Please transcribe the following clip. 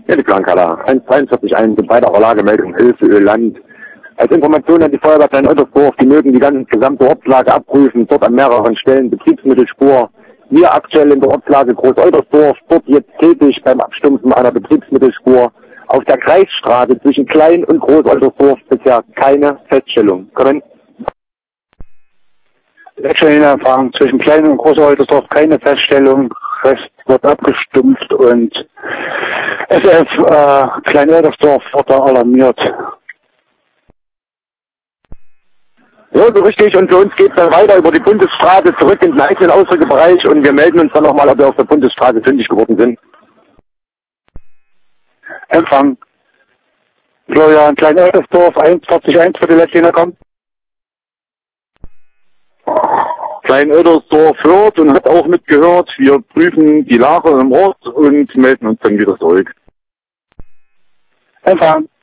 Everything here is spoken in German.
Ja, die Blankala. 143.1 bei der Lagemeldung Hilfe Land. Als Information an die Feuerwehr Klein-Ottersdorf, die mögen die gesamte Ortslage abprüfen, dort an mehreren Stellen Betriebsmittelspur. Wir aktuell in der Ortslage Groß-Oltersdorf, dort jetzt tätig beim Abstumpfen einer Betriebsmittelspur. Auf der Kreisstraße zwischen Klein- und Groß-Oltersdorf bisher keine Feststellung. Kommen. Erfahrung zwischen Klein- und Groß-Oltersdorf keine Feststellung. Rest wird abgestumpft und SF Klein-Oltersdorf wird da alarmiert. Ja, so richtig. Und für uns geht es dann weiter über die Bundesstraße zurück in den einzelnen Ausrückebereich und wir melden uns dann nochmal, ob wir auf der Bundesstraße fündig geworden sind. Empfang. Florian Klein-Oltersdorf 41.1 für die Letzte kommt. Klein-Oltersdorf hört und hat auch mitgehört. Wir prüfen die Lage im Ort und melden uns dann wieder zurück. Empfang.